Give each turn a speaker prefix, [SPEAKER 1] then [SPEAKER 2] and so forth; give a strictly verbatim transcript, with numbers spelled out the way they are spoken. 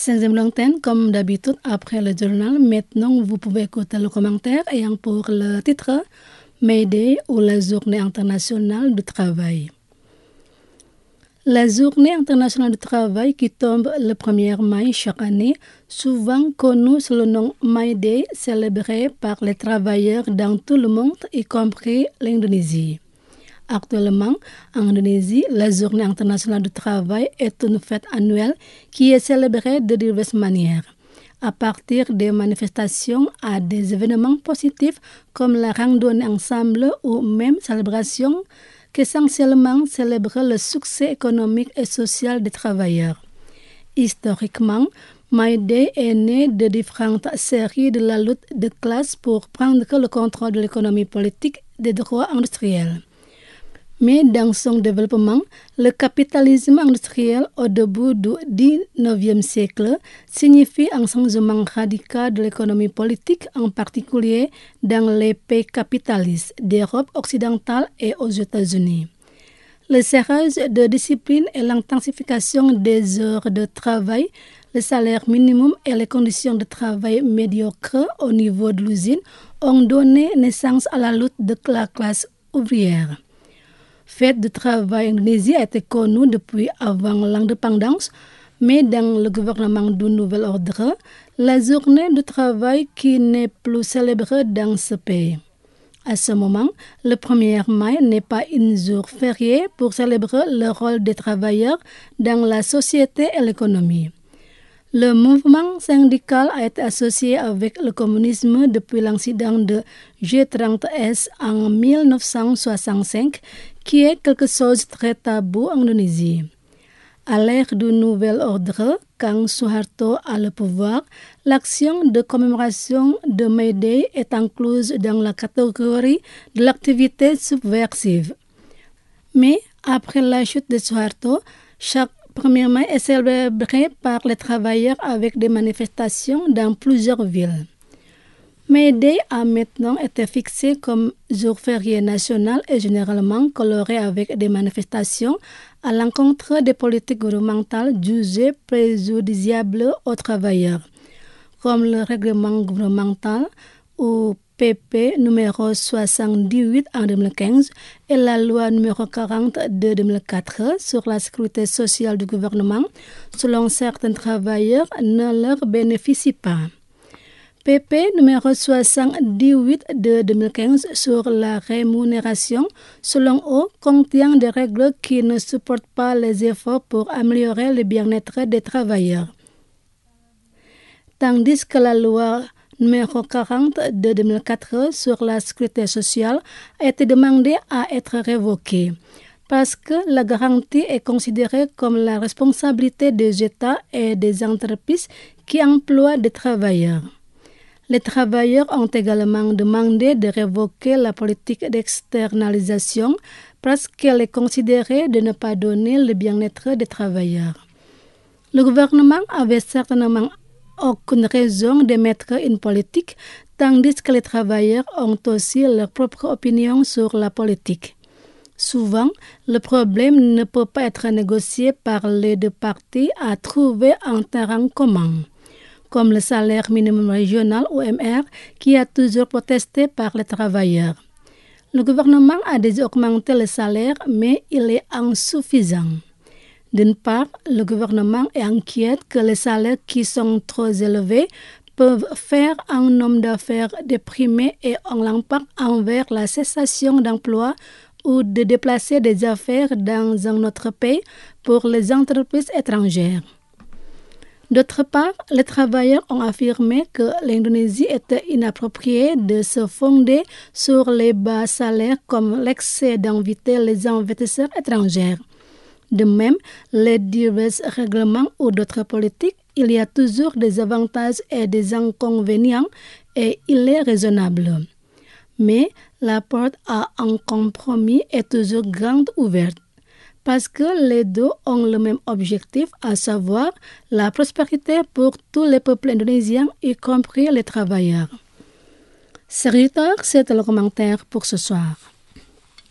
[SPEAKER 1] Cinquième l'antenne, comme d'habitude, après le journal, maintenant vous pouvez écouter le commentaire ayant pour le titre May Day ou la Journée internationale du travail. La Journée internationale du travail qui tombe le premier mai chaque année, souvent connue sous le nom May Day, célébrée par les travailleurs dans tout le monde, y compris l'Indonésie. Actuellement, en Indonésie, la Journée internationale du travail est une fête annuelle qui est célébrée de diverses manières, à partir des manifestations à des événements positifs comme la randonnée ensemble ou même célébrations qu'essentiellement célèbrent le succès économique et social des travailleurs. Historiquement, May Day est né de différentes séries de la lutte de classe pour prendre le contrôle de l'économie politique des droits industriels. Mais dans son développement, le capitalisme industriel au début du dix-neuvième siècle signifie un changement radical de l'économie politique, en particulier dans les pays capitalistes d'Europe occidentale et aux États-Unis. Le serrage de discipline et l'intensification des heures de travail, le salaire minimum et les conditions de travail médiocres au niveau de l'usine ont donné naissance à la lutte de la classe ouvrière. Fête du travail en Indonésie a été connue depuis avant l'indépendance, mais dans le gouvernement du Nouvel Ordre, la journée du travail qui n'est plus célébrée dans ce pays. À ce moment, le premier mai n'est pas un jour férié pour célébrer le rôle des travailleurs dans la société et l'économie. Le mouvement syndical a été associé avec le communisme depuis l'incident de G trente S en mille neuf cent soixante-cinq, qui est quelque chose de très tabou en Indonésie. À l'ère du Nouvel Ordre, quand Suharto a le pouvoir, l'action de commémoration de May Day est incluse dans la catégorie de l'activité subversive. Mais après la chute de Suharto, chaque premier mai est célébré par les travailleurs avec des manifestations dans plusieurs villes. May Day a maintenant été fixé comme jour férié national et généralement coloré avec des manifestations à l'encontre des politiques gouvernementales jugées préjudiciables aux travailleurs, comme le règlement gouvernemental ou P P numéro soixante-dix-huit en deux mille quinze et la loi numéro quarante de deux mille quatre sur la sécurité sociale du gouvernement, selon certains travailleurs, ne leur bénéficie pas. P P numéro soixante-dix-huit de deux mille quinze sur la rémunération, selon eux, contient des règles qui ne supportent pas les efforts pour améliorer le bien-être des travailleurs. Tandis que la loi numéro quarante de deux mille quatre sur la sécurité sociale a été demandée à être révoquée parce que la garantie est considérée comme la responsabilité des États et des entreprises qui emploient des travailleurs. Les travailleurs ont également demandé de révoquer la politique d'externalisation parce qu'elle est considérée de ne pas donner le bien-être des travailleurs. Le gouvernement avait certainement aucune raison d'émettre une politique, tandis que les travailleurs ont aussi leur propre opinion sur la politique. Souvent, le problème ne peut pas être négocié par les deux parties à trouver un terrain commun, comme le salaire minimum régional O M R qui a toujours protesté par les travailleurs. Le gouvernement a déjà augmenté le salaire, mais il est insuffisant. D'une part, le gouvernement est inquiet que les salaires qui sont trop élevés peuvent faire un homme d'affaires déprimé et ont l'impact envers la cessation d'emploi ou de déplacer des affaires dans un autre pays pour les entreprises étrangères. D'autre part, les travailleurs ont affirmé que l'Indonésie était inappropriée de se fonder sur les bas salaires comme l'excès d'inviter les investisseurs étrangers. De même, les divers règlements ou d'autres politiques, il y a toujours des avantages et des inconvénients et il est raisonnable. Mais la porte à un compromis est toujours grande ouverte parce que les deux ont le même objectif, à savoir la prospérité pour tous les peuples indonésiens, y compris les travailleurs. Chers auditeurs, c'est le commentaire pour ce soir.